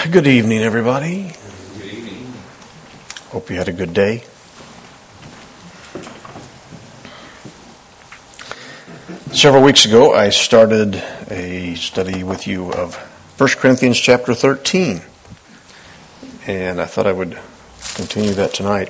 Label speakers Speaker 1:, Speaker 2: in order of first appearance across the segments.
Speaker 1: Good evening, everybody.
Speaker 2: Good evening.
Speaker 1: Hope you had a good day. Several weeks ago, I started a study with you of 1 Corinthians chapter 13. And I thought I would continue that tonight.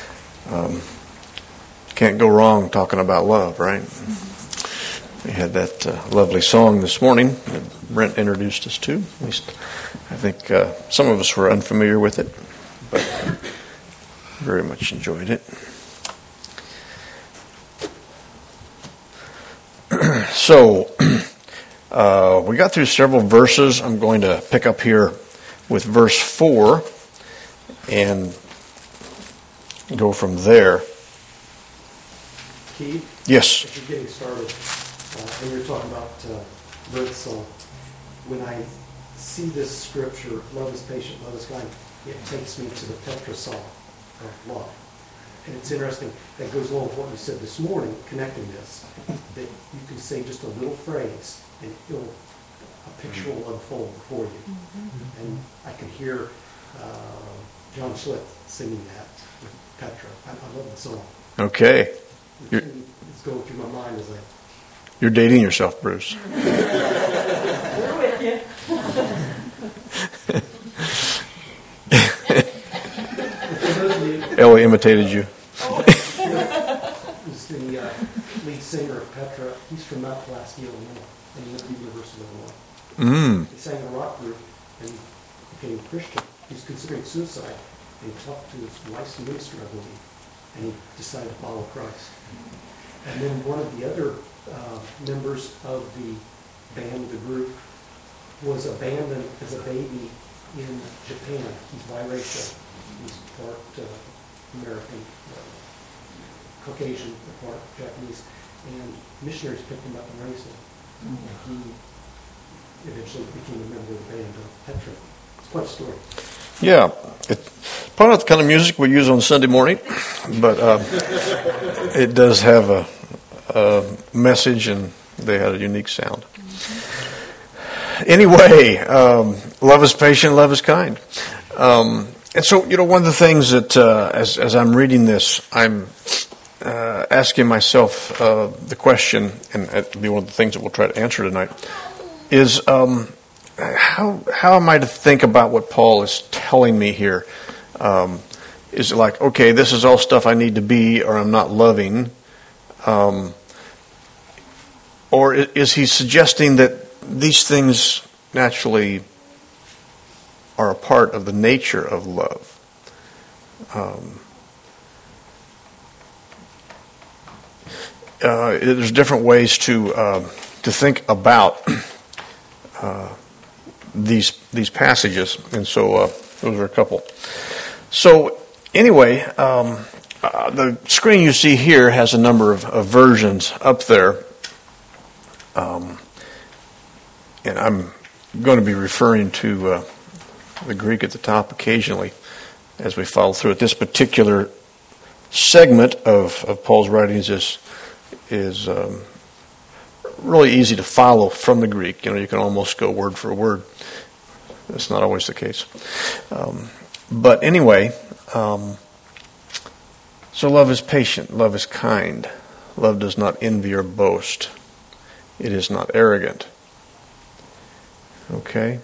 Speaker 1: Can't go wrong talking about love, right? We had that lovely song this morning that Brent introduced us to. At least I think some of us were unfamiliar with it, but very much enjoyed it. So, we got through several verses. I'm going to pick up here with verse 4 and go from there.
Speaker 3: Keith?
Speaker 1: Yes.
Speaker 3: As you're getting started, and you're talking about birth song, when I see this scripture, love is patient, love is kind, it takes me to the Petra song of love. And it's interesting, that goes along with what you said this morning, connecting this, that you can say just a little phrase, and a picture will unfold before you. Mm-hmm. And I can hear John Schlitt singing that with Petra. I love the song.
Speaker 1: Okay.
Speaker 3: It's going through my mind as I...
Speaker 1: You're dating yourself, Bruce.
Speaker 4: We're with you.
Speaker 1: Ellie imitated you.
Speaker 3: He's the lead singer of Petra. He's from Mount Pulaski, Illinois, and he went to the University of Illinois. He sang in a rock group and became a Christian. He's considering suicide, and he talked to his wife's minister, I believe, and he decided to follow Christ. And then one of the other members of the band, the group, was abandoned as a baby in Japan. He's biracial. He's part American, Caucasian, part Japanese. And missionaries picked him up and raised him. And he eventually became a member of the band of Petra. It's quite a story.
Speaker 1: Yeah. It's probably not the kind of music we use on Sunday morning, but it does have a message, and they had a unique sound. Anyway, love is patient, love is kind. And so, one of the things that, as I'm reading this, I'm asking myself the question, and it'll be one of the things that we'll try to answer tonight, is how am I to think about what Paul is telling me here? Is it like, okay, this is all stuff I need to be, or I'm not loving? Or is he suggesting that these things naturally are a part of the nature of love? There's different ways to think about these passages, and so those are a couple. So anyway, the screen you see here has a number of versions up there. And I'm going to be referring to the Greek at the top occasionally as we follow through it. This particular segment of Paul's writings is really easy to follow from the Greek. You can almost go word for word. That's not always the case. But anyway, so love is patient, love is kind. Love does not envy or boast. It is not arrogant. Okay?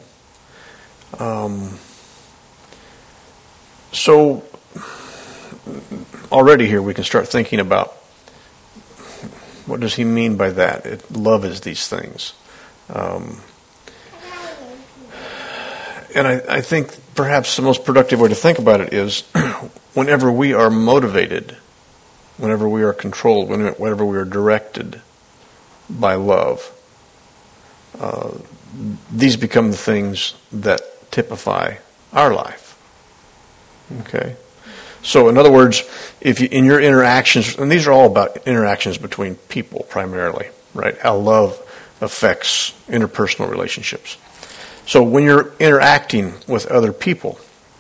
Speaker 1: So, already here we can start thinking about what does he mean by that? Love is these things. And I think perhaps the most productive way to think about it is whenever we are motivated, whenever we are controlled, whenever we are directed by love, these become the things that typify our life. Okay? So in other words, if you, in your interactions, and these are all about interactions between people primarily, right? How love affects interpersonal relationships. So when you're interacting with other people,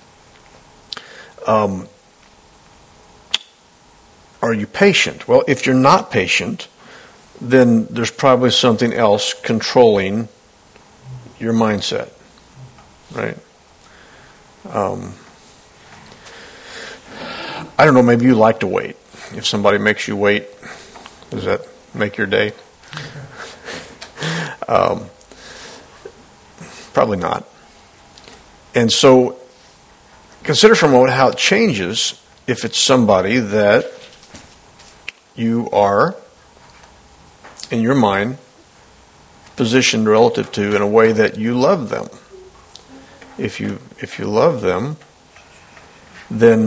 Speaker 1: are you patient? Well, if you're not patient, then there's probably something else controlling your mindset, right? I don't know, maybe you like to wait. If somebody makes you wait, does that make your day? Probably not. And so consider for a moment how it changes if it's somebody that you are, in your mind, positioned relative to in a way that you love them. If you love them, then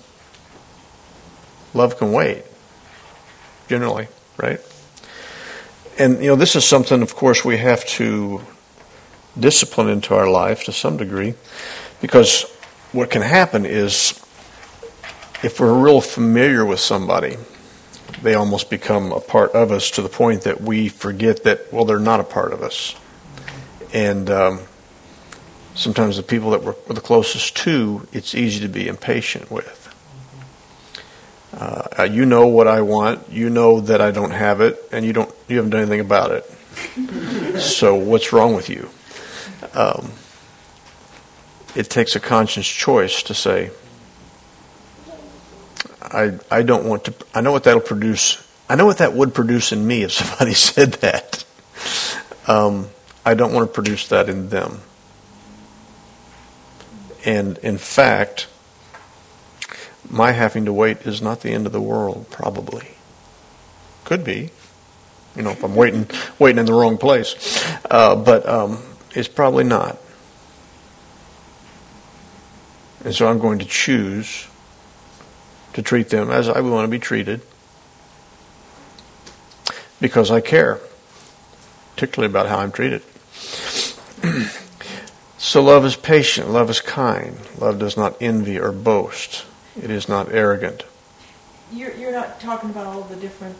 Speaker 1: love can wait, generally, right? And, this is something, of course, we have to discipline into our life to some degree, because what can happen is if we're real familiar with somebody, they almost become a part of us to the point that we forget that, well, they're not a part of us. And sometimes the people that we're the closest to, it's easy to be impatient with. You know what I want. You know that I don't have it, and you haven't done anything about it. So what's wrong with you? It takes a conscious choice to say, I don't want to. I know what that'll produce. I know what that would produce in me if somebody said that. I don't want to produce that in them. And in fact, my having to wait is not the end of the world, probably. Could be, if I'm waiting in the wrong place. But it's probably not. And so I'm going to choose to treat them as I would want to be treated because I care, particularly about how I'm treated. So love is patient, love is kind, love does not envy or boast, it is not arrogant.
Speaker 4: You're not talking about all the different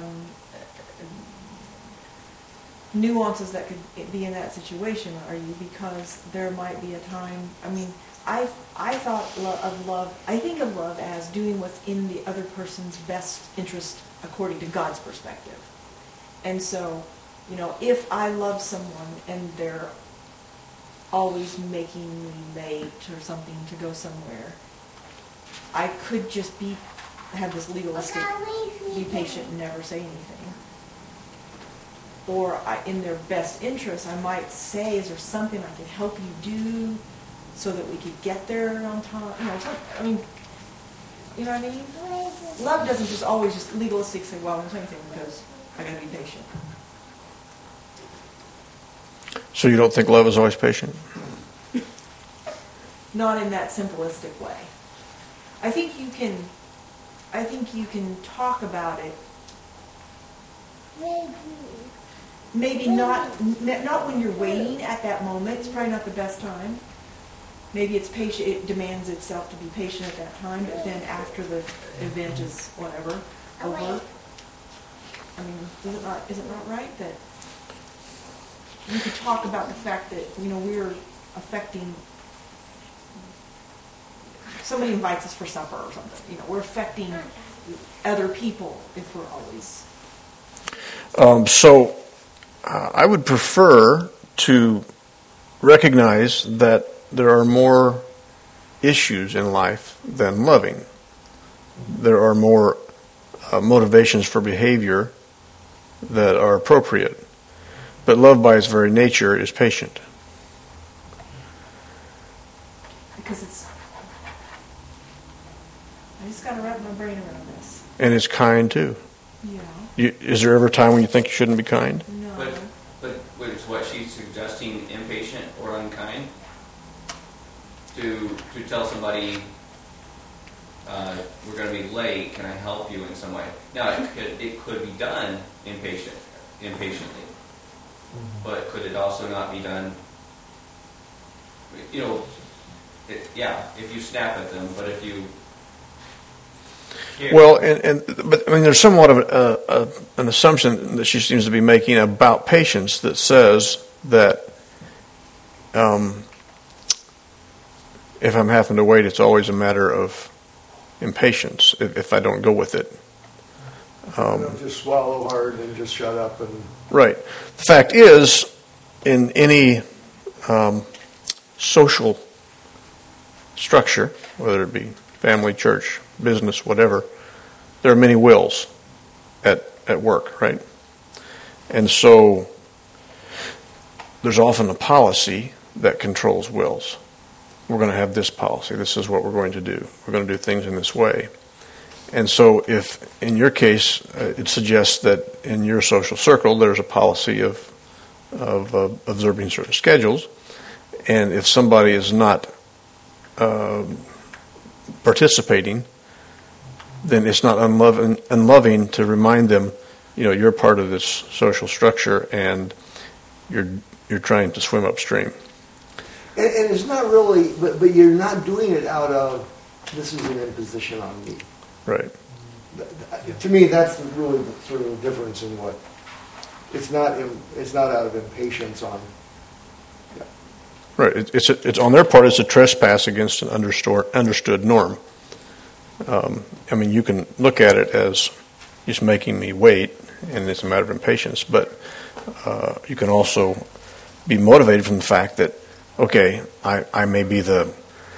Speaker 4: nuances that could be in that situation, are you? Because there might be a time, I thought of love, I think of love as doing what's in the other person's best interest according to God's perspective. And so, if I love someone and they're always making me late or something to go somewhere, I could just have this legalistic, be patient and never say anything. Or in their best interest, I might say, is there something I could help you do so that we could get there on time? You know what I mean? Love doesn't just always just legalistic say, well, I don't say anything because I got to be patient.
Speaker 1: So you don't think love is always patient?
Speaker 4: Not in that simplistic way. I think you can talk about it. Maybe not when you're waiting at that moment. It's probably not the best time. Maybe it's patient. It demands itself to be patient at that time. But then after the event is whatever over. Is it not right that you could talk about the fact that we're affecting? Somebody invites us for supper or something. We're affecting other people if we're always.
Speaker 1: So I would prefer to recognize that there are more issues in life than loving. There are more motivations for behavior that are appropriate. But love by its very nature is patient.
Speaker 4: Because I just got to wrap my brain around this.
Speaker 1: And it's kind too.
Speaker 4: Yeah.
Speaker 1: Is there ever a time when you think you shouldn't be kind?
Speaker 4: No.
Speaker 2: But is what she's suggesting impatient or unkind? To tell somebody we're going to be late, can I help you in some way? Now it could be done impatiently, but could it also not be done? If you snap at them, but if you care.
Speaker 1: Well, but there's somewhat of an assumption that she seems to be making about patience that says that if I'm having to wait, it's always a matter of impatience if I don't go with it.
Speaker 5: Just swallow hard and just shut up.
Speaker 1: Right. The fact is, in any social structure, whether it be family, church, business, whatever, there are many wills at work, right? And so there's often a policy that controls wills. We're going to have this policy. This is what we're going to do. We're going to do things in this way. And so if, in your case, it suggests that in your social circle there's a policy of observing certain schedules, and if somebody is not participating, then it's not unloving to remind them, you're part of this social structure and you're trying to swim upstream.
Speaker 5: And it's not really, but you're not doing it out of, this is an imposition on me.
Speaker 1: Right.
Speaker 5: To me, that's really the sort of difference in what, it's not out of impatience on. Yeah.
Speaker 1: Right. It's on their part, it's a trespass against an understood norm. You can look at it as just making me wait, and it's a matter of impatience, but you can also be motivated from the fact that, okay, I may be the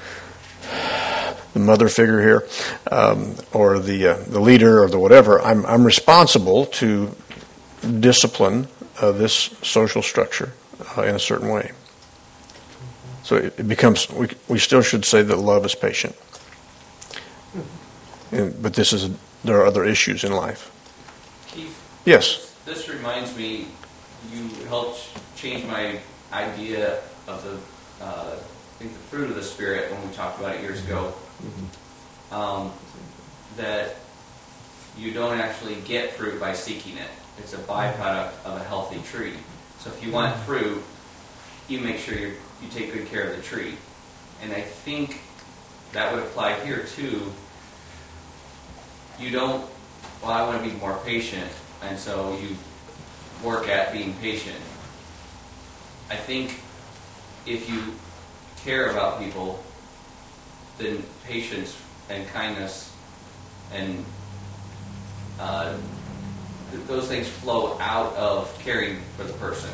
Speaker 1: mother figure here, or the leader, or the whatever. I'm responsible to discipline this social structure in a certain way. So it becomes, we still should say that love is patient. But there are other issues in life.
Speaker 2: Keith?
Speaker 1: Yes?
Speaker 2: This reminds me, you helped change my idea of the fruit of the Spirit when we talked about it years ago. That you don't actually get fruit by seeking it. It's a byproduct of a healthy tree. So if you want fruit, you make sure you take good care of the tree. And I think that would apply here too. You don't, I want to be more patient, and so you work at being patient. I think if you care about people, then patience and kindness and those things flow out of caring for the person.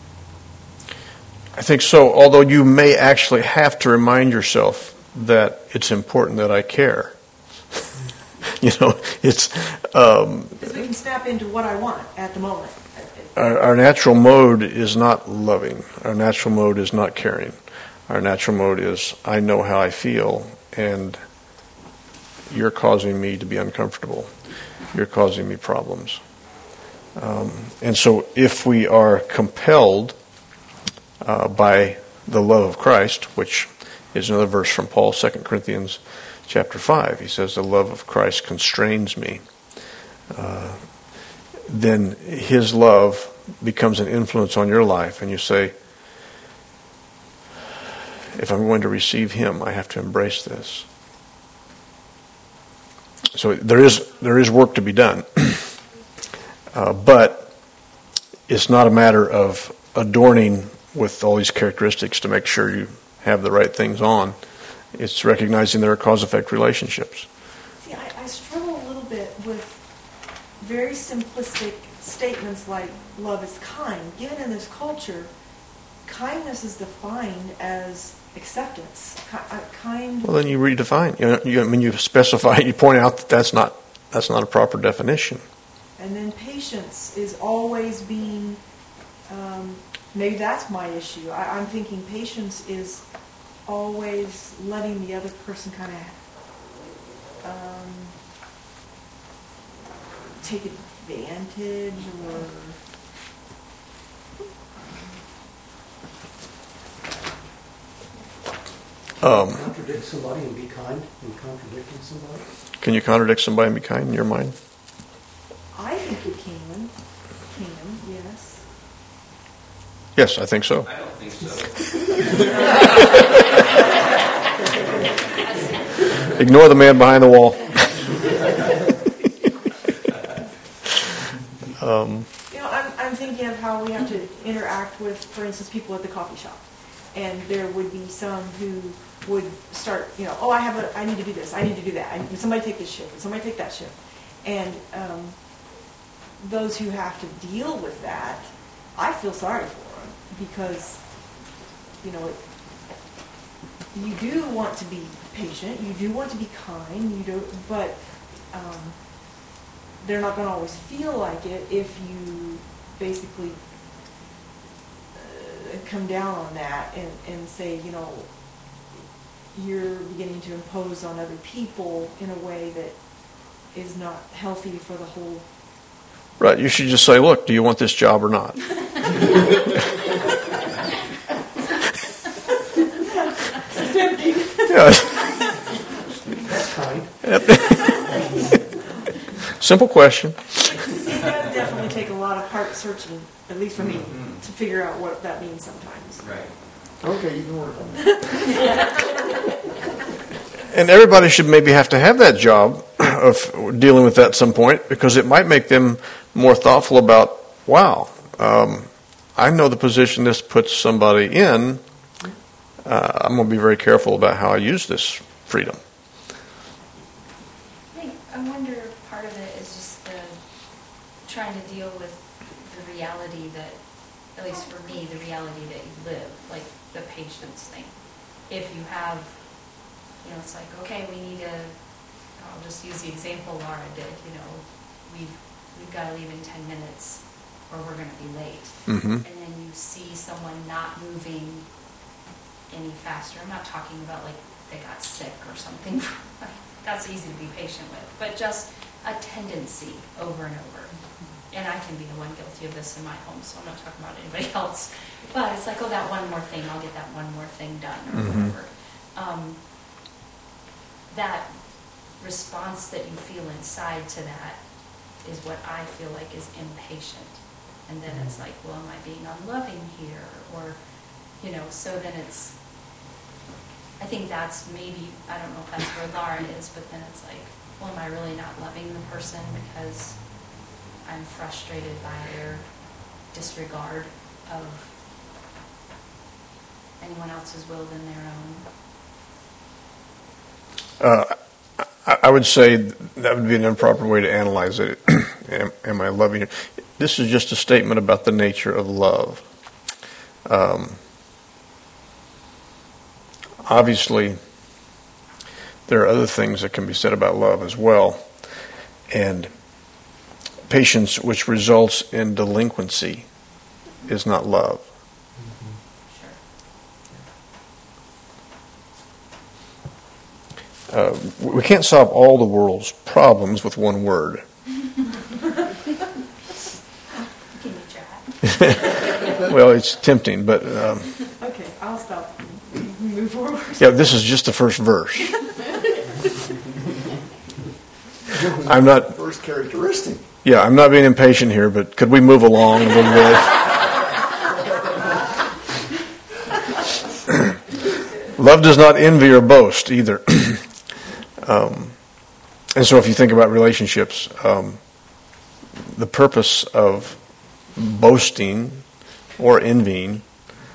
Speaker 1: I think so, although you may actually have to remind yourself that it's important that I care. It's...
Speaker 4: Because we can snap into what I want at the moment.
Speaker 1: Our natural mode is not loving. Our natural mode is not caring. Our natural mode is, I know how I feel, and you're causing me to be uncomfortable. You're causing me problems. And so if we are compelled by the love of Christ, which is another verse from Paul, 2 Corinthians chapter 5, he says, the love of Christ constrains me. Then his love becomes an influence on your life, and you say, if I'm going to receive him, I have to embrace this. So there is work to be done. But it's not a matter of adorning with all these characteristics to make sure you have the right things on. It's recognizing there are cause-effect relationships.
Speaker 4: See, I struggle a little bit with very simplistic statements like love is kind. Given in this culture, kindness is defined as acceptance. Kind.
Speaker 1: Well, then you redefine. You specify. You point out that that's not a proper definition.
Speaker 4: And then patience is always being. Maybe that's my issue. I'm thinking patience is always letting the other person kind of take advantage or.
Speaker 3: Contradict somebody and be kind in contradicting somebody?
Speaker 1: Can you contradict somebody and be kind in your mind?
Speaker 4: I think you can, yes.
Speaker 1: Yes, I think so.
Speaker 2: I don't think so.
Speaker 1: Ignore the man behind the wall.
Speaker 4: I'm thinking of how we have to interact with, for instance, people at the coffee shop. And there would be some who would start, I need to do this, I need to do that. Somebody take this shift, somebody take that shift. And those who have to deal with that, I feel sorry for them because, you do want to be patient, you do want to be kind, but they're not going to always feel like it if you basically come down on that and say, you're beginning to impose on other people in a way that is not healthy for the whole.
Speaker 1: Right. You should just say, look, do you want this job or not? Yeah.
Speaker 3: That's kind.
Speaker 1: Simple question.
Speaker 4: It does definitely take a lot of heart searching, at least for me, to figure out what that means sometimes.
Speaker 2: Right.
Speaker 5: Okay, you can work on that.
Speaker 1: And everybody should maybe have to have that job of dealing with that at some point, because it might make them more thoughtful about, wow, I know the position this puts somebody in. I'm going to be very careful about how I use this freedom.
Speaker 6: I wonder if part of it is just trying to deal with the reality that, at least for me, the reality that you live, like the patience thing. If you have, it's like, okay, we need I'll just use the example Laura did, we've got to leave in 10 minutes or we're going to be late.
Speaker 1: Mm-hmm.
Speaker 6: And then you see someone not moving any faster. I'm not talking about like they got sick or something. That's easy to be patient with. But just a tendency over and over. And I can be the one guilty of this in my home, so I'm not talking about anybody else. But it's like, oh, that one more thing, I'll get that one more thing done or whatever. That response that you feel inside to that is what I feel like is impatient. And then it's like, well, am I being unloving here? Or, so then it's, I think that's maybe, I don't know if that's where Laura is, but then it's like, well, am I really not loving the person because I'm frustrated by their disregard of anyone else's will than their own?
Speaker 1: I would say that would be an improper way to analyze it. Am I loving it? This is just a statement about the nature of love. Obviously, there are other things that can be said about love as well. And patience, which results in delinquency, is not love. We can't solve all the world's problems with one word.
Speaker 6: Can you try?
Speaker 1: Well, it's tempting, but
Speaker 4: Okay, I'll stop. Move forward.
Speaker 1: yeah, this is just the first verse. I'm not.
Speaker 5: First characteristic.
Speaker 1: Yeah, I'm not being impatient here, but could we move along a little bit? Love does not envy or boast either. And so if you think about relationships, the purpose of boasting or envying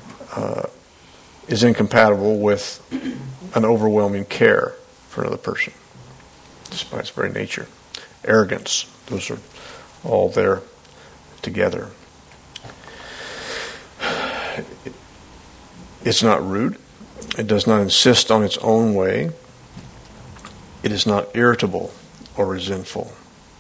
Speaker 1: is incompatible with an overwhelming care for another person, just by its very nature. Arrogance, those are all there together. It's not rude. It does not insist on its own way. It is not irritable or resentful.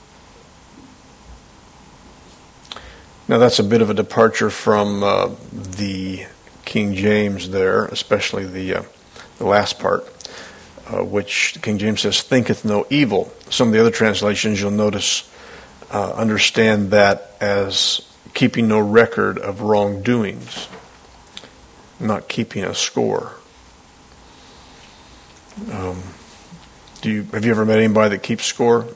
Speaker 1: Now that's a bit of a departure from the King James there, especially the last part, which King James says, thinketh no evil. Some of the other translations you'll notice understand that as keeping no record of wrongdoings, not keeping a score. Have you ever met anybody that keeps score?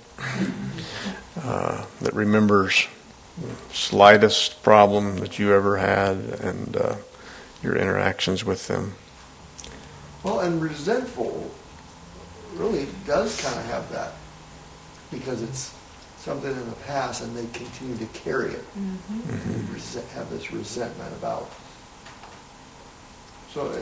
Speaker 1: That remembers the slightest problem that you ever had and your interactions with them?
Speaker 5: Well, and resentful really does kind of have that, because it's something in the past and they continue to carry it. Mm-hmm. They have this resentment about. So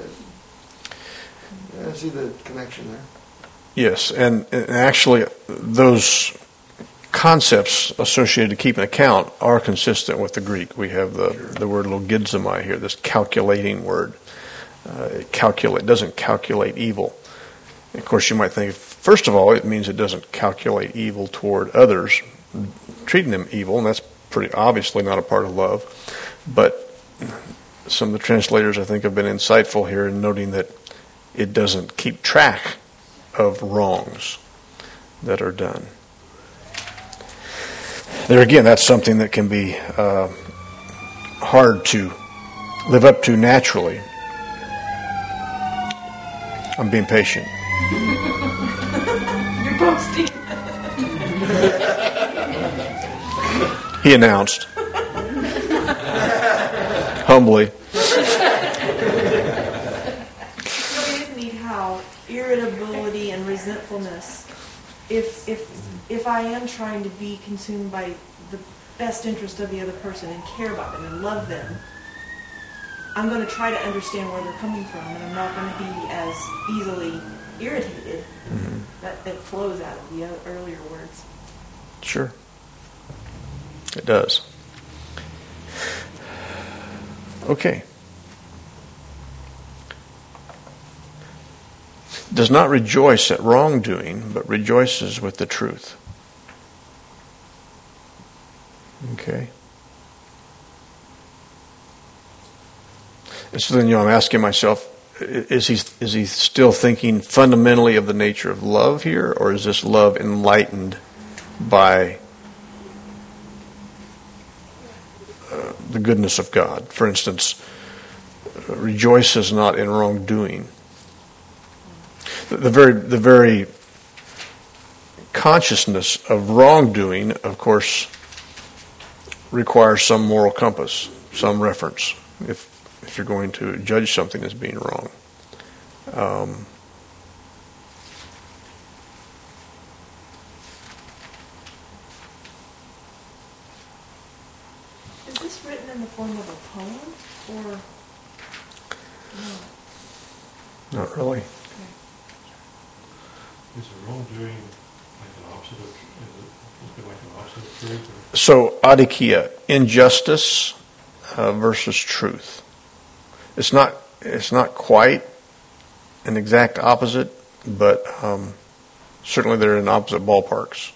Speaker 5: I see the connection there.
Speaker 1: Yes, and actually those concepts associated to keeping account are consistent with the Greek. We have the word logizomai here, this calculating word. doesn't calculate evil. Of course, you might think, first of all, it means it doesn't calculate evil toward others, treating them evil, and that's pretty obviously not a part of love. But some of the translators, I think, have been insightful here in noting that it doesn't keep track of wrongs that are done. There again, that's something that can be hard to live up to naturally. I'm being patient.
Speaker 4: You're boasting.
Speaker 1: He announced humbly.
Speaker 4: It is neat how irritability and resentfulness, if I am trying to be consumed by the best interest of the other person and care about them and love them, I'm going to try to understand where they're coming from, and I'm not going to be as easily irritated. That flows out of the earlier words.
Speaker 1: Sure. It does. Okay. Does not rejoice at wrongdoing, but rejoices with the truth. Okay. And so then, I'm asking myself, is he still thinking fundamentally of the nature of love here, or is this love enlightened by the goodness of God? For instance, rejoices not in wrongdoing. The very consciousness of wrongdoing, of course, requires some moral compass, some reference, if you're going to judge something as being wrong.
Speaker 4: Is this written in the form of a poem, or no?
Speaker 1: Not really.
Speaker 4: Okay.
Speaker 7: Is the wrongdoing like an opposite of, is it like an opposite of truth? Or?
Speaker 1: So, adikia, injustice versus truth. It's not quite an exact opposite, but certainly they're in opposite ballparks.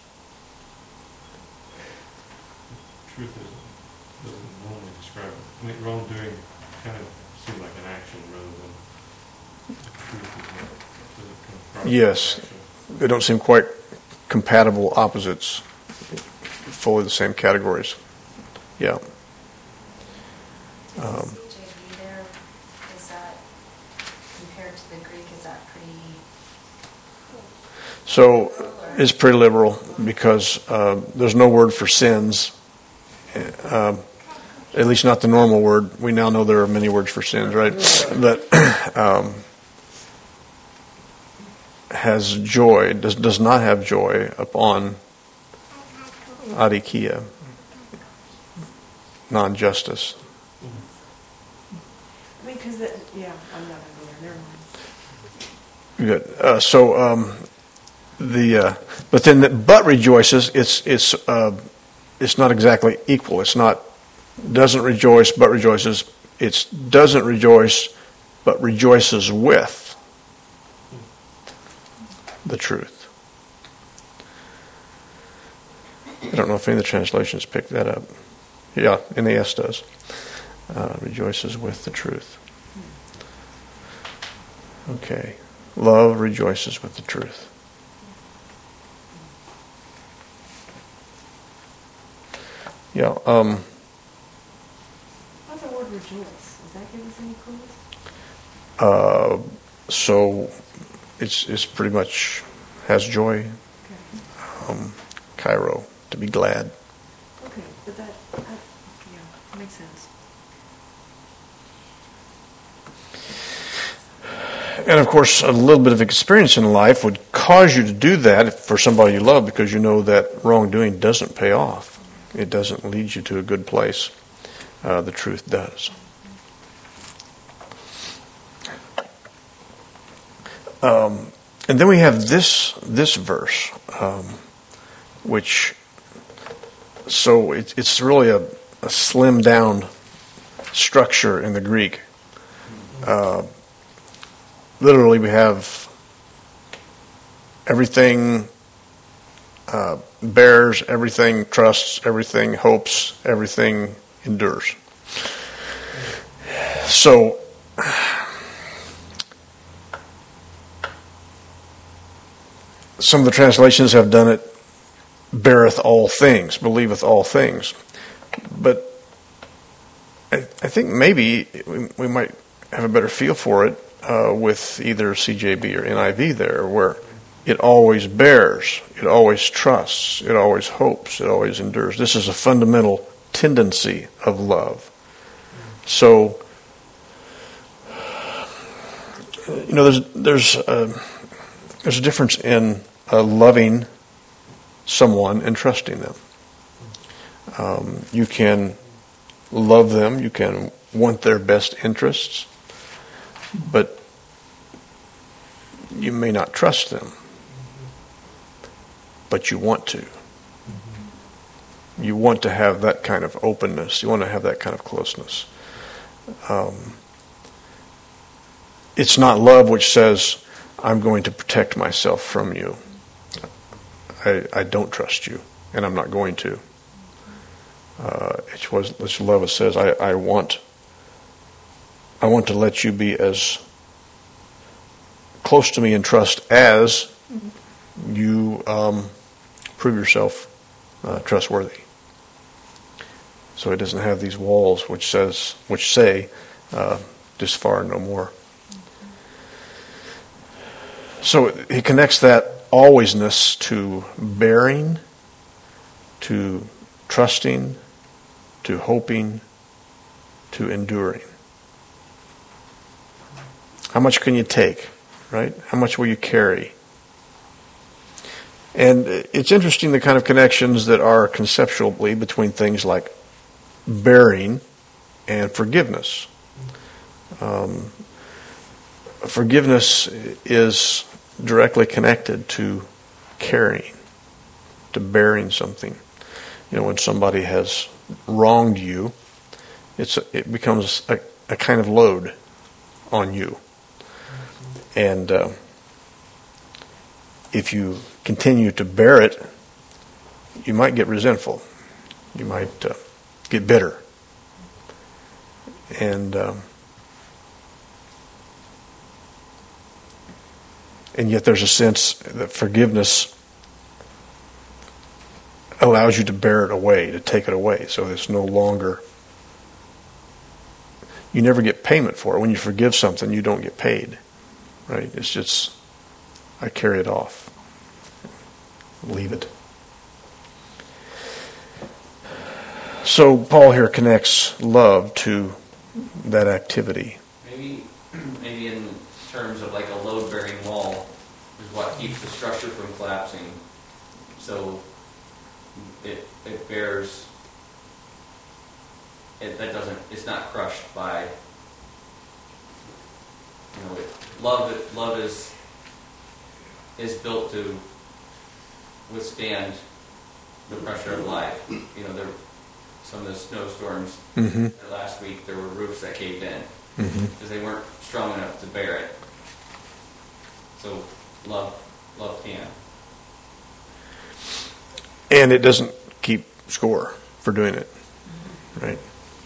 Speaker 7: Truth doesn't normally describe it. I mean, wrongdoing kind of seems like an action rather than truth. Doesn't come from
Speaker 1: Yes.
Speaker 7: action.
Speaker 1: They don't seem quite compatible opposites, fully the same categories. Yeah.
Speaker 6: CJV there, is that, compared to the Greek, is that pretty?
Speaker 1: So it's pretty liberal because there's no word for sins, at least not the normal word. We now know there are many words for sins, right? But has joy, does not have joy upon adikia, non-justice.
Speaker 4: I mean, because I'm not going to go there. Never mind.
Speaker 1: Good. But then but rejoices. It's not exactly equal. It's not doesn't rejoice but rejoices. It's doesn't rejoice but rejoices with the truth. I don't know if any of the translations pick that up. Yeah, NAS does. Rejoices with the truth. Okay. Love rejoices with the truth. Yeah.
Speaker 4: What's the word rejoice? Does that give us any clues?
Speaker 1: So it's pretty much has joy.
Speaker 4: Okay.
Speaker 1: Cairo, to be glad.
Speaker 4: Okay, but that makes sense.
Speaker 1: And of course, a little bit of experience in life would cause you to do that for somebody you love, because you know that wrongdoing doesn't pay off. It doesn't lead you to a good place. The truth does. And then we have this verse, which, so it's really a slimmed down structure in the Greek. literally we have everything bears, everything trusts, everything hopes, everything endures. So, some of the translations have done it, beareth all things, believeth all things. But I think maybe we might have a better feel for it with either CJB or NIV there, where it always bears, it always trusts, it always hopes, it always endures. This is a fundamental tendency of love. So, there's a difference in loving someone and trusting them. You can love them, you can want their best interests, but you may not trust them. But you want to. You want to have that kind of openness. You want to have that kind of closeness. It's not love which says, I'm going to protect myself from you. I don't trust you, and I'm not going to. It's love that says, I want to let you be as close to me in trust as you prove yourself trustworthy. So it doesn't have these walls which say this far, no more. So he connects that alwaysness to bearing, to trusting, to hoping, to enduring. How much can you take, right? How much will you carry? And it's interesting the kind of connections that are conceptually between things like bearing and forgiveness. Forgiveness is directly connected to carrying, to bearing something. When somebody has wronged you, it becomes a kind of load on you. And if you continue to bear it, you might get resentful. You might get bitter. And yet there's a sense that forgiveness allows you to bear it away, to take it away. So it's no longer... You never get payment for it. When you forgive something, you don't get paid. Right? It's just, I carry it off. Leave it. So Paul here connects love to that activity.
Speaker 2: Maybe in terms of like a load-bearing wall is what keeps the structure from collapsing. So it bears. It's not crushed by. Love is built to withstand the pressure of life. Some of the snowstorms last week, there were roofs that caved in because they weren't strong enough to bear it. So love can.
Speaker 1: And it doesn't keep score for doing it, right?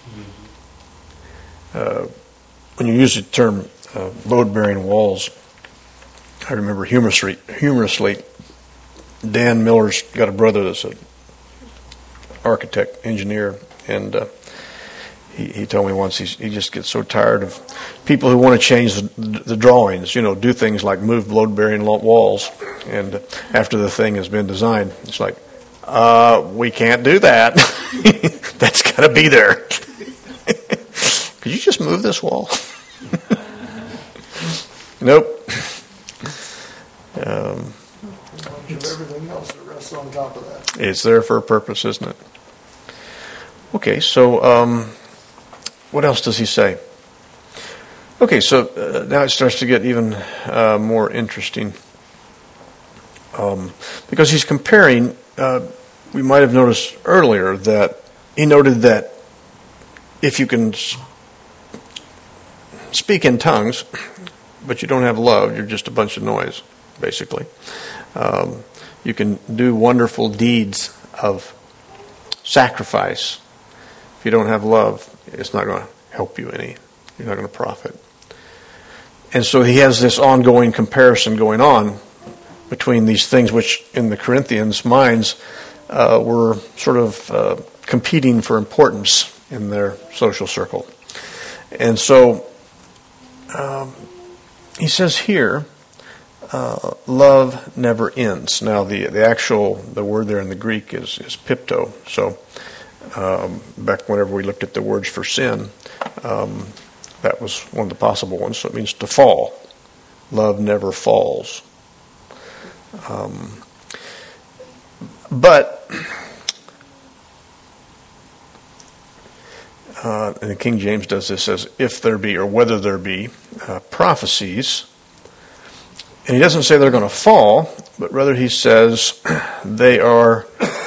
Speaker 1: When you use the term load-bearing walls, I remember humorously, Dan Miller's got a brother that's an architect, engineer, and he told me once he just gets so tired of people who want to change the drawings, do things like move load-bearing walls, and after the thing has been designed, it's like, we can't do that. That's got to be there. Could you just move this wall? Nope.
Speaker 5: Everything else that rests on top of that.
Speaker 1: It's there for a purpose, isn't it? Okay, so what else does he say? Okay, so now it starts to get even more interesting. Because he's comparing, we might have noticed earlier that he noted that if you can speak in tongues, but you don't have love, you're just a bunch of noise, basically. You can do wonderful deeds of sacrifice. If you don't have love, it's not going to help you any. You're not going to profit. And so he has this ongoing comparison going on between these things which in the Corinthians' minds were sort of competing for importance in their social circle. And so he says here, love never ends. Now the word there in the Greek is pipto. So back whenever we looked at the words for sin, that was one of the possible ones. So it means to fall. Love never falls. And the King James does this as if there be or whether there be prophecies. And he doesn't say they're going to fall, but rather he says they are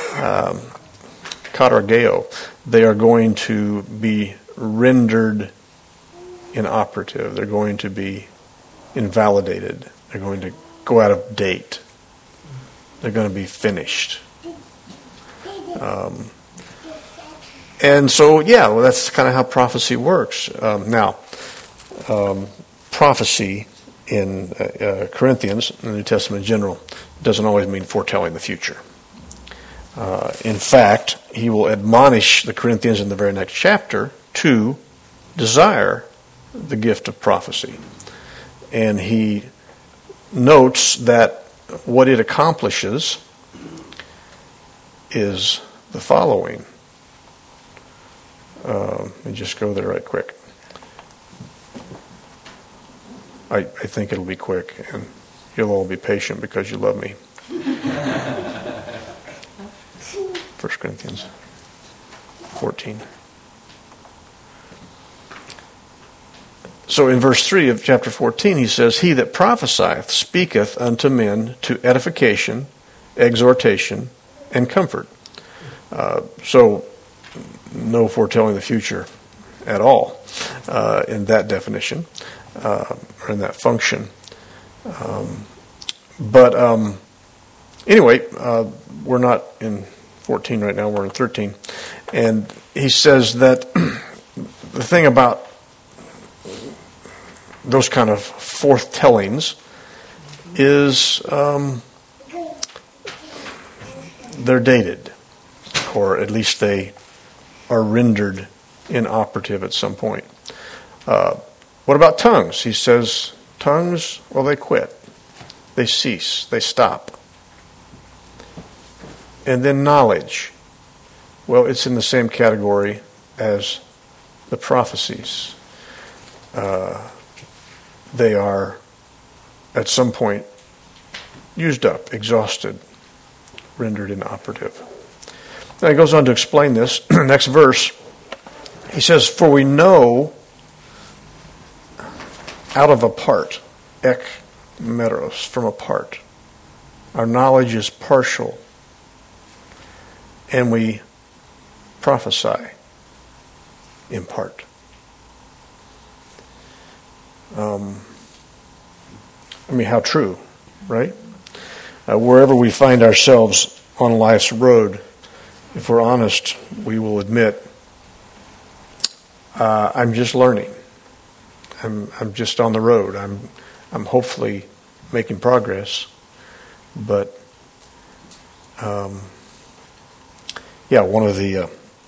Speaker 1: katargeo. They are going to be rendered inoperative. They're going to be invalidated. They're going to go out of date. They're going to be finished. And so, that's kind of how prophecy works. Now, prophecy in Corinthians, in the New Testament in general, doesn't always mean foretelling the future. In fact, he will admonish the Corinthians in the very next chapter to desire the gift of prophecy. And he notes that what it accomplishes is the following. Let me just go there right quick. I think it'll be quick, and you'll all be patient because you love me. 1 Corinthians 14. So in verse 3 of chapter 14, he says, He that prophesieth speaketh unto men to edification, exhortation, and comfort. So no foretelling the future at all in that definition or in that function. Anyway, we're not in 14 right now, we're in 13. And he says that the thing about those kind of foretellings is they're dated, or at least they are rendered inoperative at some point. What about tongues? He says, tongues, well, they quit. They cease. They stop. And then knowledge. Well, it's in the same category as the prophecies. They are, at some point, used up, exhausted, rendered inoperative. Now he goes on to explain this. Next verse, he says, For we know out of a part, ek meros, from a part. Our knowledge is partial, and we prophesy in part. How true, right? Wherever we find ourselves on life's road, if we're honest, we will admit, I'm just learning. I'm just on the road. I'm hopefully making progress, but one of the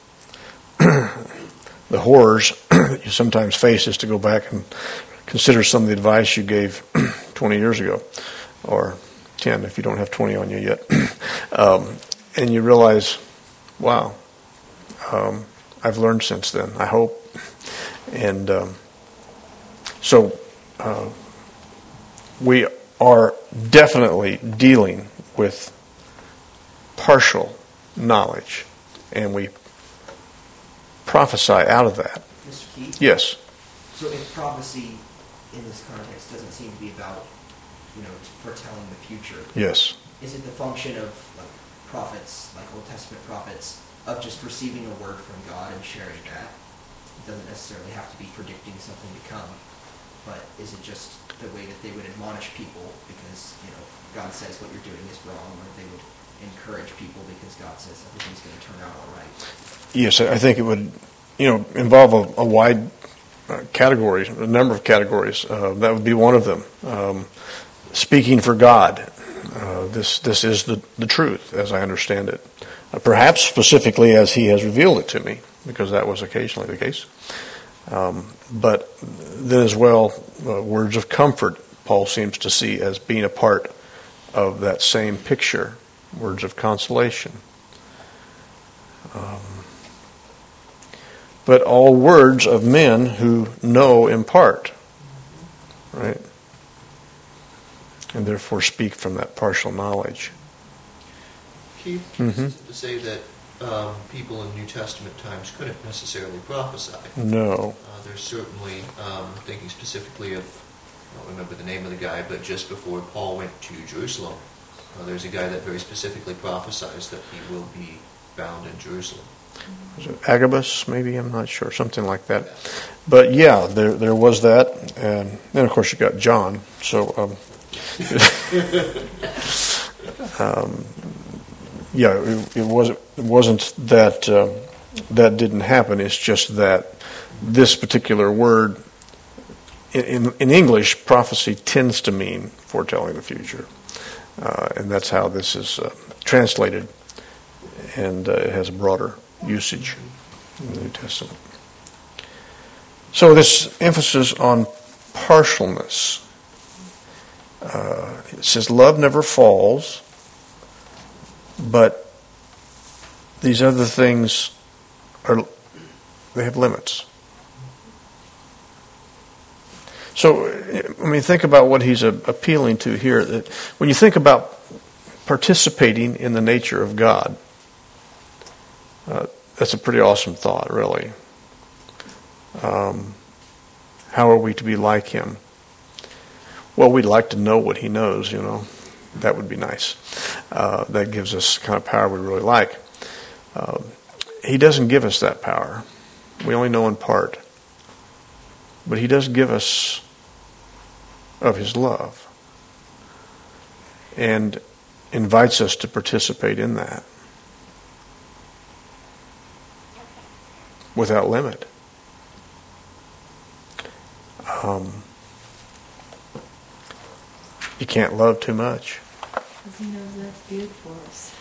Speaker 1: the horrors you sometimes face is to go back and consider some of the advice you gave 20 years ago, or 10 if you don't have 20 on you yet, and you realize, wow, I've learned since then, I hope. And so we are definitely dealing with partial knowledge, and we prophesy out of that.
Speaker 8: Mr. Keith?
Speaker 1: Yes.
Speaker 8: So if prophecy in this context doesn't seem to be about, foretelling the future.
Speaker 1: Yes.
Speaker 8: Is it the function of prophets, like Old Testament prophets, of just receiving a word from God and sharing that? It doesn't necessarily have to be predicting something to come. but is it just the way that they would admonish people because, God says what you're doing is wrong, or they would encourage people because God says everything's going to turn out all right?
Speaker 1: Yes, I think it would, involve a wide category, a number of categories. That would be one of them. Speaking for God. This is the truth, as I understand it. Perhaps specifically as He has revealed it to me, because that was occasionally the case. But then as well, words of comfort, Paul seems to see as being a part of that same picture. Words of consolation. But all words of men who know in part, right? And therefore speak from that partial knowledge.
Speaker 9: Keith, to say that people in New Testament times couldn't necessarily prophesy.
Speaker 1: No.
Speaker 9: There's certainly, thinking specifically of, I don't remember the name of the guy, but just before Paul went to Jerusalem, there's a guy that very specifically prophesies that he will be bound in Jerusalem.
Speaker 1: Was it Agabus, maybe? I'm not sure. Something like that. But yeah, there was that. And then, of course, you got John. So, yeah, it wasn't that that didn't happen. It's just that this particular word, in English, prophecy tends to mean foretelling the future. And that's how this is translated. And it has a broader usage in the New Testament. So this emphasis on partialness. It says love never falls, but these other things they have limits. So, think about what he's appealing to here. That when you think about participating in the nature of God, that's a pretty awesome thought, really. How are we to be like Him? Well, we'd like to know what He knows, That would be nice. That gives us the kind of power we really like. He doesn't give us that power. We only know in part. But He does give us of His love and invites us to participate in that without limit. You can't love too much.
Speaker 4: Because He knows that's good for us.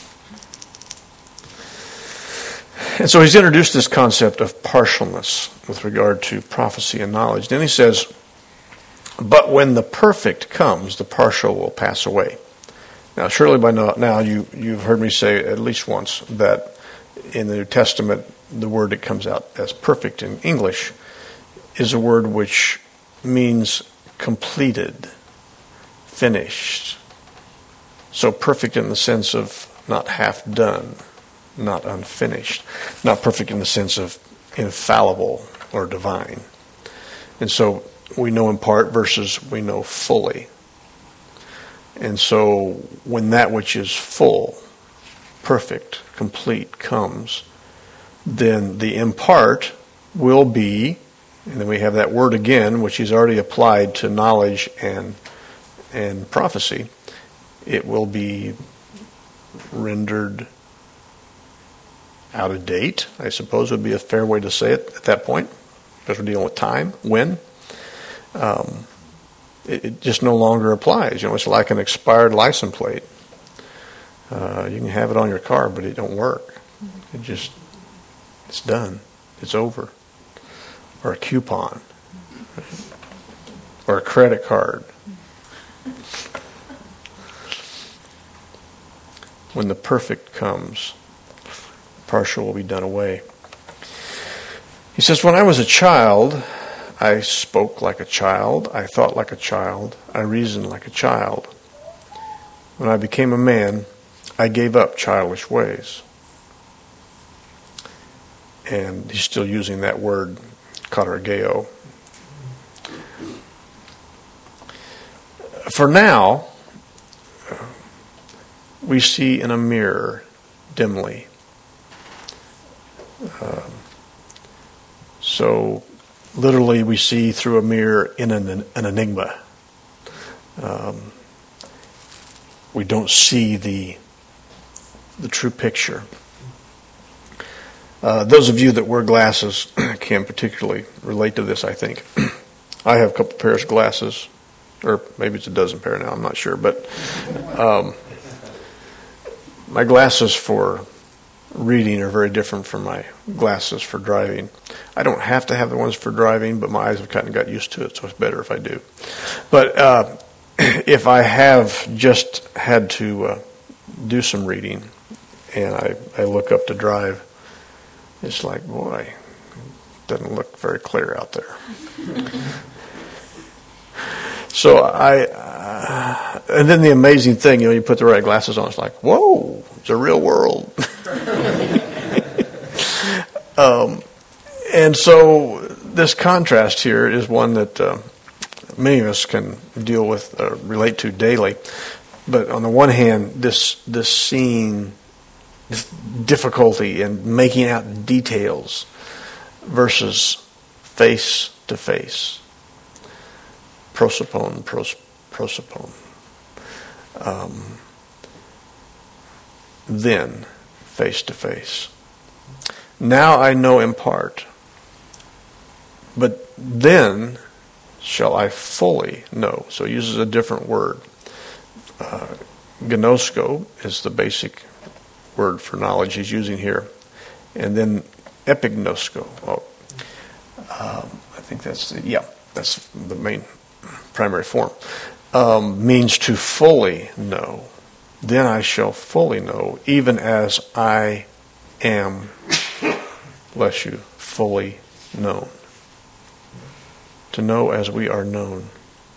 Speaker 1: And so he's introduced this concept of partialness with regard to prophecy and knowledge. Then he says, but when the perfect comes, the partial will pass away. Now, surely by now you've heard me say at least once that in the New Testament, the word that comes out as perfect in English is a word which means completed, finished. So perfect in the sense of not half done, not unfinished. Not perfect in the sense of infallible or divine. And so we know in part versus we know fully. And so when that which is full, perfect, complete comes, then the in part will be, and then we have that word again, which he's already applied to knowledge and prophecy. It will be rendered out of date, I suppose would be a fair way to say it at that point, because we're dealing with time, when. It just no longer applies. It's like an expired license plate. You can have it on your car, but it don't work. It's done. It's over. Or a coupon. Or a credit card. When the perfect comes, partial will be done away. He says, when I was a child, I spoke like a child, I thought like a child, I reasoned like a child. When I became a man, I gave up childish ways. And he's still using that word, katargeo. For now, we see in a mirror dimly. So literally we see through a mirror in an enigma. We don't see the true picture. Those of you that wear glasses can particularly relate to this, I think. I have a couple pairs of glasses, or maybe it's a dozen pair now, I'm not sure. But my glasses for reading are very different from my glasses for driving. I don't have to have the ones for driving, but my eyes have kind of got used to it, so it's better if I do. But if I have just had to do some reading and I look up to drive, it's like, boy, it doesn't look very clear out there. So and then the amazing thing, you put the right glasses on, it's like, whoa, it's a real world. And so this contrast here is one that many of us can deal with, relate to daily. But on the one hand, this seeing, this difficulty in making out details versus face to face, prosopon, then face to face. Now I know in part, but then shall I fully know. So it uses a different word. Gnosko is the basic word for knowledge he's using here. And then epignosko. I think that's the main primary form. Means to fully know. Then I shall fully know, even as I am, bless you, fully known. To know as we are known.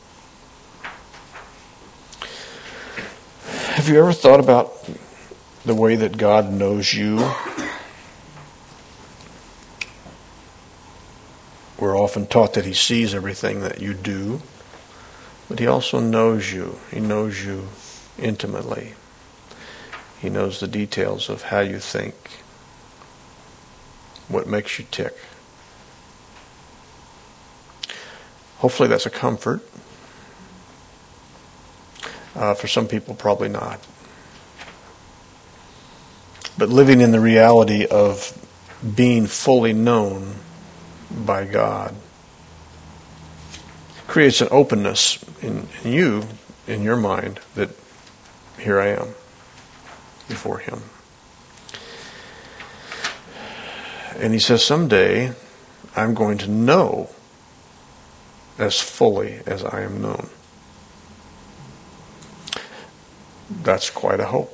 Speaker 1: Have you ever thought about the way that God knows you? We're often taught that He sees everything that you do, but He also knows you. He knows you intimately. He knows the details of how you think, what makes you tick. Hopefully that's a comfort. For some people, probably not. But living in the reality of being fully known by God creates an openness in you, in your mind, that here I am before Him. And He says, someday I'm going to know as fully as I am known. That's quite a hope.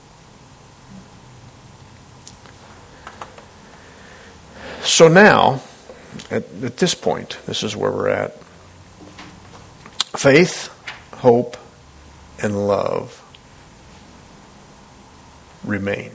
Speaker 1: So now, at this point, this is where we're at. Faith, hope, and love remain.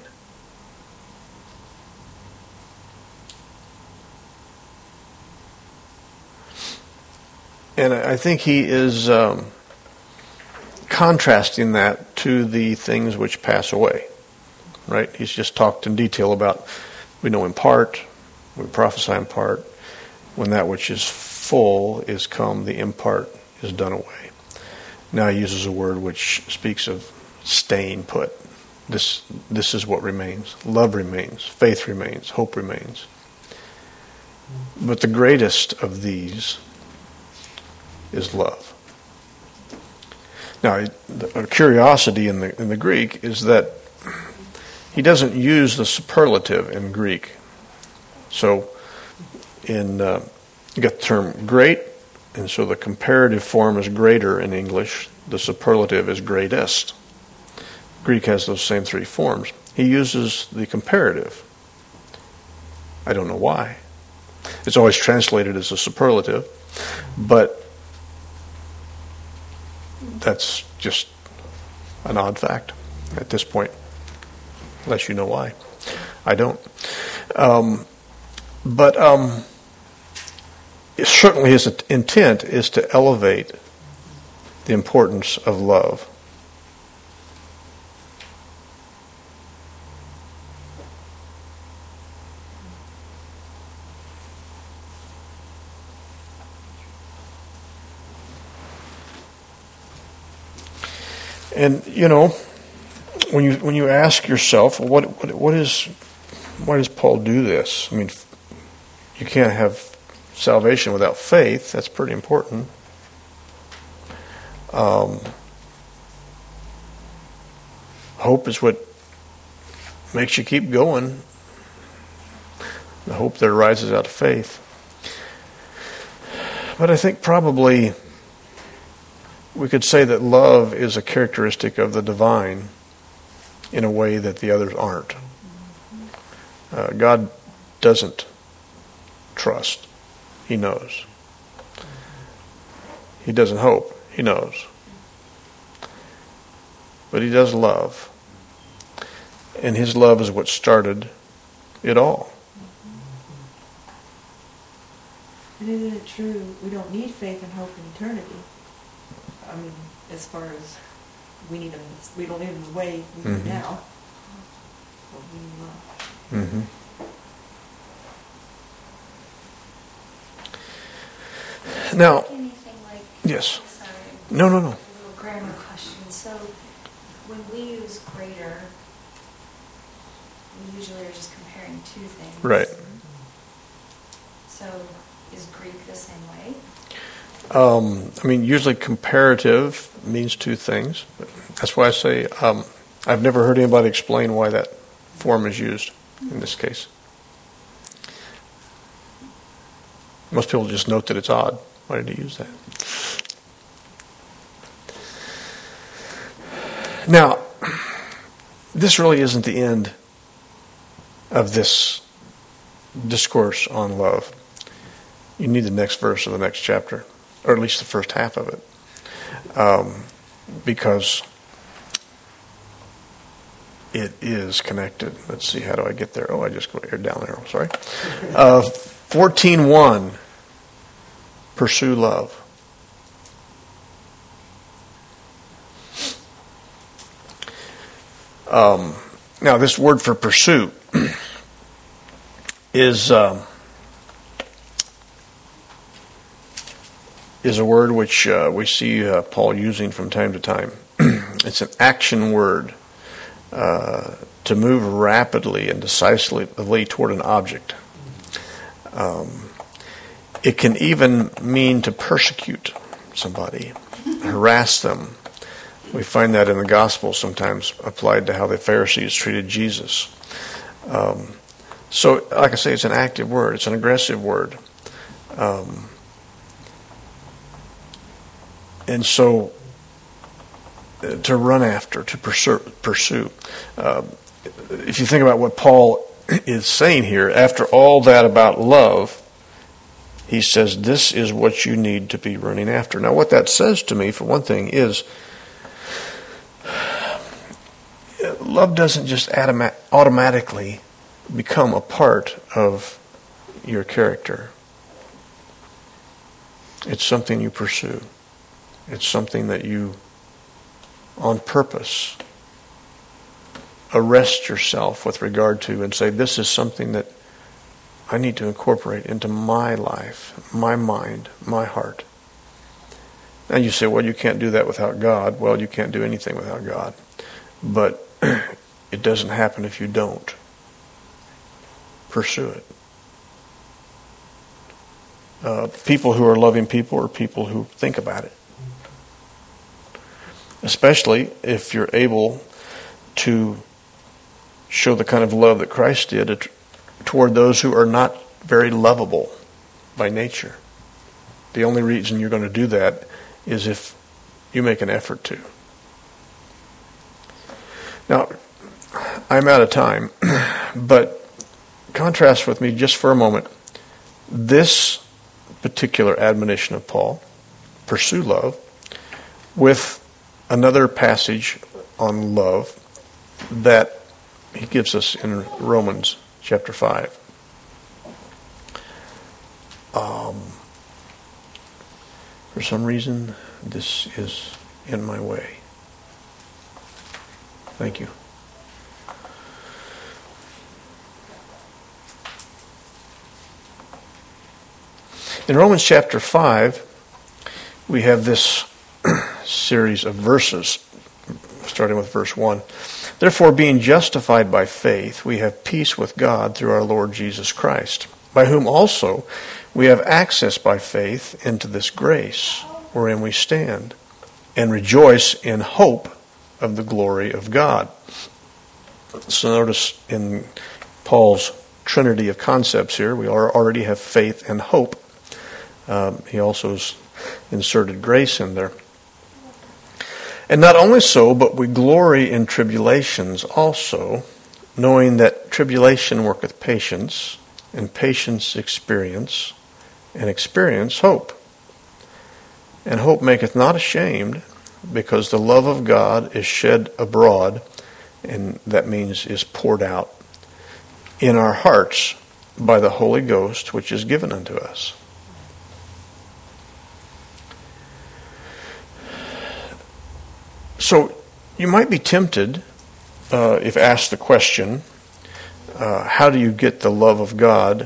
Speaker 1: And I think he is contrasting that to the things which pass away. Right? He's just talked in detail about we know in part, we prophesy in part. When that which is full is come, the in part is done away. Now he uses a word which speaks of staying put. This is what remains. Love remains. Faith remains. Hope remains. But the greatest of these is love. Now, a curiosity in the Greek is that he doesn't use the superlative in Greek. So, you got the term great, and so the comparative form is greater in English. The superlative is greatest. Greek has those same three forms. He uses the comparative. I don't know why. It's always translated as a superlative, but that's just an odd fact at this point, unless you know why. I don't. But certainly his intent is to elevate the importance of love. And when you ask yourself, why does Paul do this? I mean, you can't have salvation without faith. That's pretty important. Hope is what makes you keep going. The hope that arises out of faith. But I think probably we could say that love is a characteristic of the divine in a way that the others aren't. God doesn't trust. He knows. He doesn't hope. He knows. But he does love. And his love is what started it all.
Speaker 4: And isn't it true, we don't need faith and hope in eternity? I mean, as far as we don't need them the way we do now. But we need love.
Speaker 1: Mm-hmm. Now,
Speaker 6: Anything like,
Speaker 1: yes.
Speaker 6: sorry,
Speaker 1: No.
Speaker 6: a little grammar question. So when we use greater, we usually are just comparing two things.
Speaker 1: Right.
Speaker 6: So is Greek the same way?
Speaker 1: I mean, usually comparative means two things. But that's why I say I've never heard anybody explain why that form is used in this case. Most people just note that it's odd. Why did he use that? Now, this really isn't the end of this discourse on love. You need the next verse of the next chapter, or at least the first half of it, because it is connected. Let's see, how do I get there? Oh, I just go down arrow, sorry. 14:1, pursue love. Now, this word for pursue is a word which we see Paul using from time to time. It's an action word, to move rapidly and decisively toward an object. It can even mean to persecute somebody, harass them. We find that in the Gospel sometimes applied to how the Pharisees treated Jesus. So, like I say, it's an active word. It's an aggressive word. And so, to run after, to pursue. If you think about what Paul is saying here, after all that about love, he says this is what you need to be running after. Now, what that says to me, for one thing, is love doesn't just automatically become a part of your character. It's something you pursue. It's something that you, on purpose, arrest yourself with regard to and say, this is something that I need to incorporate into my life, my mind, my heart. Now you say, well, you can't do that without God. Well, you can't do anything without God. But it doesn't happen if you don't pursue it. People who are loving people are people who think about it. Especially if you're able to show the kind of love that Christ did toward those who are not very lovable by nature. The only reason you're going to do that is if you make an effort to. Now, I'm out of time, but contrast with me just for a moment this particular admonition of Paul, pursue love, with another passage on love that he gives us in Romans chapter 5. For some reason, this is in my way. Thank you. In Romans chapter 5, we have this series of verses, starting with verse 1. Therefore, being justified by faith, we have peace with God through our Lord Jesus Christ, by whom also we have access by faith into this grace wherein we stand, and rejoice in hope of the glory of God. So notice in Paul's trinity of concepts here, we already have faith and hope. He also has inserted grace in there. And not only so, but we glory in tribulations also, knowing that tribulation worketh patience, and patience experience, and experience hope. And hope maketh not ashamed, because the love of God is shed abroad, and that means is poured out, in our hearts by the Holy Ghost, which is given unto us. So you might be tempted, if asked the question, how do you get the love of God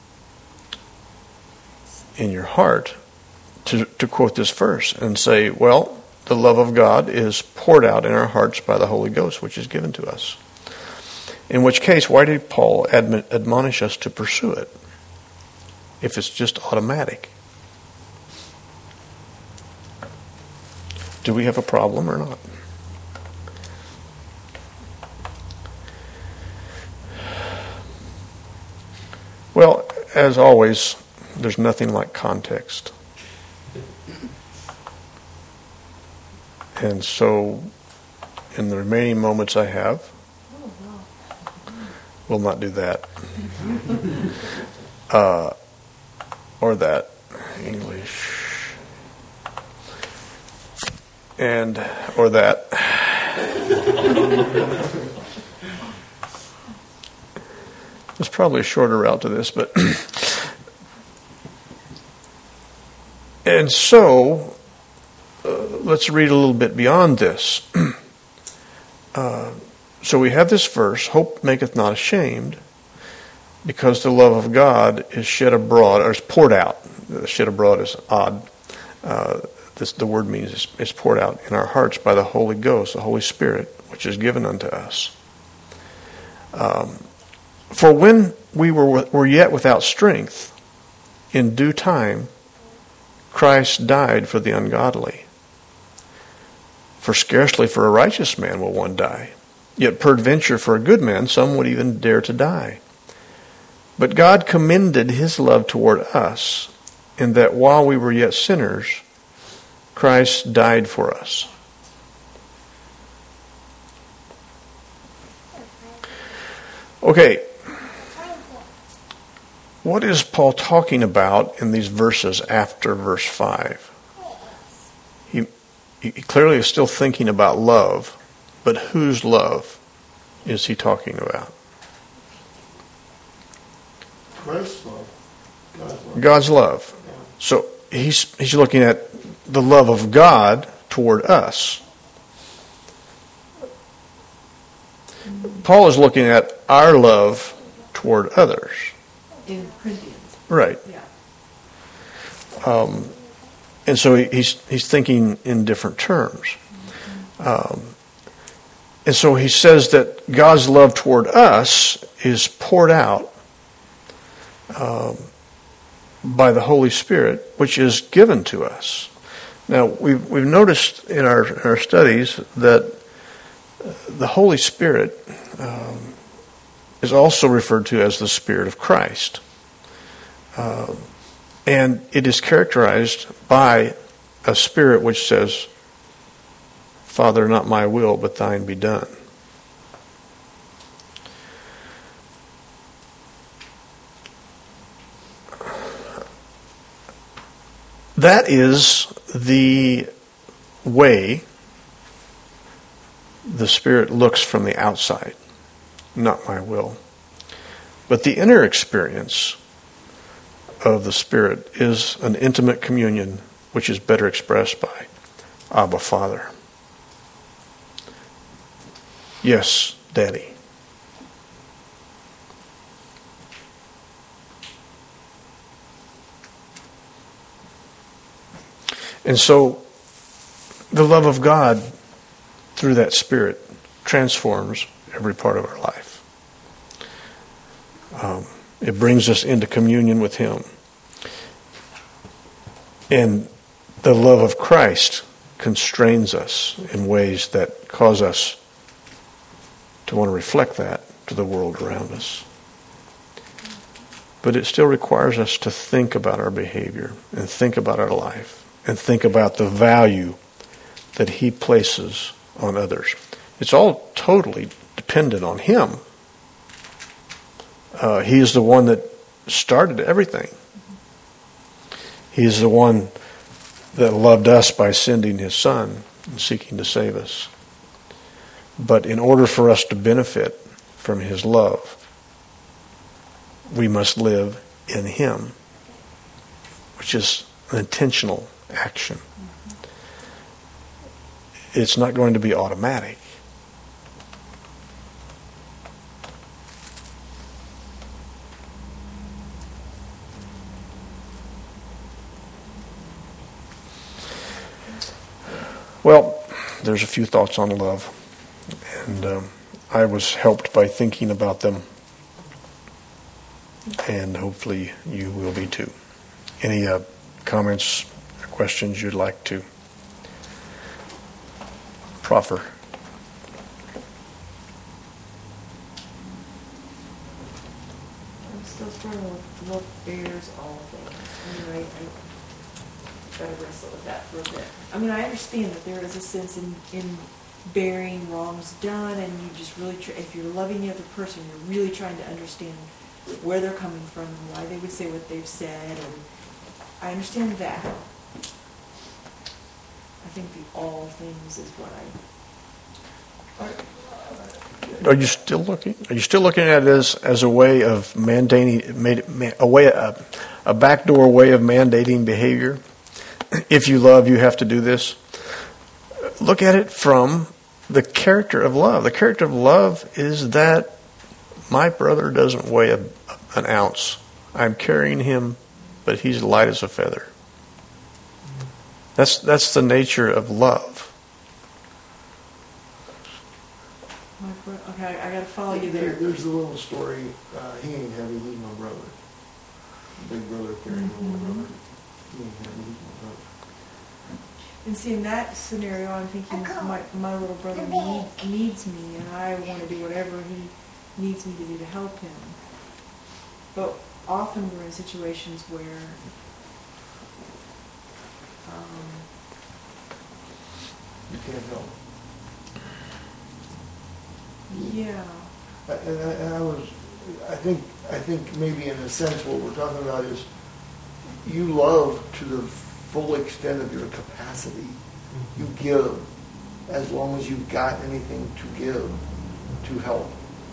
Speaker 1: in your heart, to quote this verse and say, well, the love of God is poured out in our hearts by the Holy Ghost, which is given to us. In which case, why did Paul admonish us to pursue it if it's just automatic? Do we have a problem or not? Well, as always, there's nothing like context. And so, in the remaining moments I have, we'll not do that. Or that. English. Or that. There's probably a shorter route to this, but and so let's read a little bit beyond this. So we have this verse, hope maketh not ashamed, because the love of God is shed abroad, or is poured out. Shed abroad is odd. The word means is poured out in our hearts by the Holy Ghost, the Holy Spirit, which is given unto us. For when we were yet without strength, in due time, Christ died for the ungodly. For scarcely for a righteous man will one die. Yet peradventure for a good man some would even dare to die. But God commended his love toward us, in that while we were yet sinners, Christ died for us. Okay. What is Paul talking about in these verses after verse 5? He clearly is still thinking about love, but whose love is he talking about?
Speaker 5: Christ's love. God's love.
Speaker 1: God's love.
Speaker 5: Yeah.
Speaker 1: So he's looking at the love of God toward us. Paul is looking at our love toward others.
Speaker 4: In Corinthians.
Speaker 1: Right.
Speaker 4: Yeah.
Speaker 1: And so he's thinking in different terms. And so he says that God's love toward us is poured out by the Holy Spirit, which is given to us. Now, we've noticed in our studies that the Holy Spirit is also referred to as the Spirit of Christ. And it is characterized by a spirit which says, Father, not my will, but thine be done. That is the way the Spirit looks from the outside, not my will. But the inner experience of the Spirit is an intimate communion which is better expressed by Abba, Father. Yes, Daddy. And so the love of God through that Spirit, transforms every part of our life. It brings us into communion with Him. And the love of Christ constrains us in ways that cause us to want to reflect that to the world around us. But it still requires us to think about our behavior and think about our life and think about the value that He places on others. It's all totally dependent on Him. He is the one that started everything. He is the one that loved us by sending His Son and seeking to save us. But in order for us to benefit from His love, we must live in Him, which is an intentional action. It's not going to be automatic. Well, there's a few thoughts on love, and I was helped by thinking about them, and hopefully you will be too. Any comments or questions you'd like to proffer?
Speaker 4: I'm still struggling with love bears all things. Anyway, I gotta wrestle with that for a bit. I mean, I understand that there is a sense in bearing wrongs done, and you just really, if you're loving the other person, you're really trying to understand where they're coming from and why they would say what they've said, and I understand that. I think the all things is what
Speaker 1: Are you still looking? Are you still looking at it as a way of mandating, a backdoor way of mandating behavior? If you love, you have to do this. Look at it from the character of love. The character of love is that my brother doesn't weigh an ounce. I'm carrying him, but he's light as a feather. That's the nature of love.
Speaker 4: Okay, I gotta follow you there.
Speaker 5: There's a little story, he ain't heavy, he's my brother. Big brother carrying little brother. He ain't heavy, he's my brother.
Speaker 4: And see, in that scenario, I'm thinking my little brother needs me, and I want to do whatever he needs me to do to help him. But often we're in situations where
Speaker 5: You can't help.
Speaker 4: yeah.
Speaker 5: And I think maybe in a sense what we're talking about is you love to the full extent of your capacity. You give as long as you've got anything to give, to help,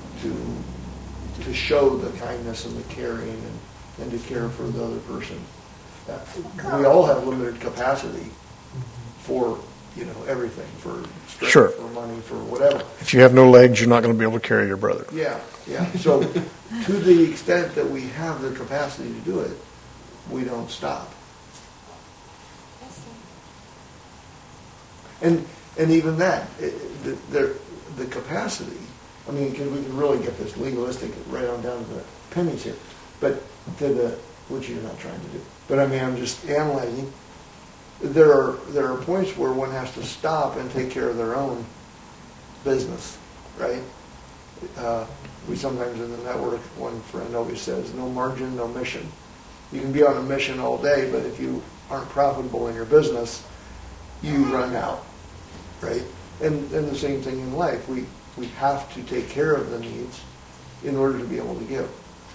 Speaker 5: to show the kindness and the caring and to care for the other person. We all have limited capacity for everything, for strength,
Speaker 1: Sure.
Speaker 5: for money, for whatever.
Speaker 1: If you have no legs, you're not going to be able to carry your brother.
Speaker 5: Yeah. So to the extent that we have the capacity to do it, we don't stop. And even that, the capacity, I mean, because we can really get this legalistic right on down to the pennies here, but which you're not trying to do. But I mean, I'm just analyzing. There are points where one has to stop and take care of their own business, right? We sometimes in the network, one friend always says, no margin, no mission. You can be on a mission all day, but if you aren't profitable in your business, you run out, right? And the same thing in life. We have to take care of the needs in order to be able to give.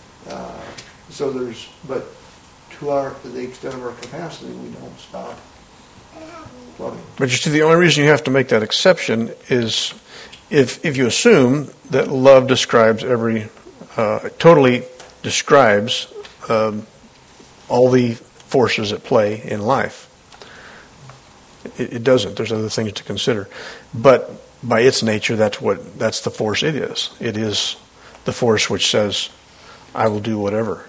Speaker 5: But to the extent of our capacity, we don't stop loving.
Speaker 1: But you see, the only reason you have to make that exception is if you assume that love describes totally describes all the forces at play in life. It doesn't. There's other things to consider. But by its nature, that's the force it is. It is the force which says, I will do whatever.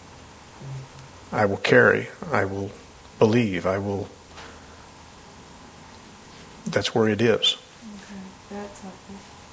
Speaker 1: I will carry. I will believe. That's where it is.
Speaker 4: Okay. That's helpful.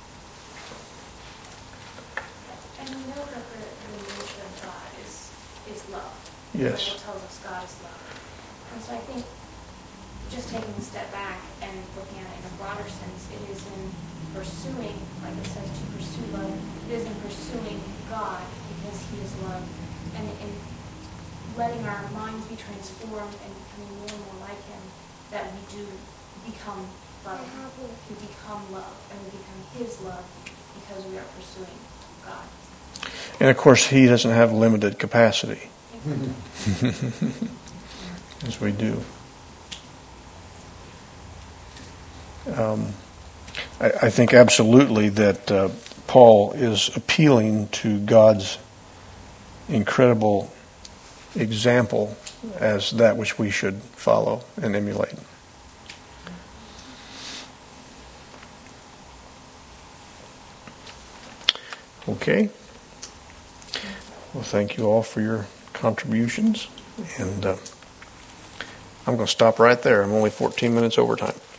Speaker 10: And we know that the nature of God is love.
Speaker 1: Yes.
Speaker 10: The Bible tells us God is love. And so I think just taking a step back and looking at it in a broader sense, it is in pursuing, like it says, to pursue love. It is in pursuing God because He is love. And in letting our minds be transformed and becoming more and more like Him, that we do become loving. We become love, and we become His love because we are pursuing God.
Speaker 1: And of course, He doesn't have limited capacity, as we do. I think absolutely that Paul is appealing to God's incredible example as that which we should follow and emulate. Okay. Well, thank you all for your contributions. And I'm going to stop right there. I'm only 14 minutes over time.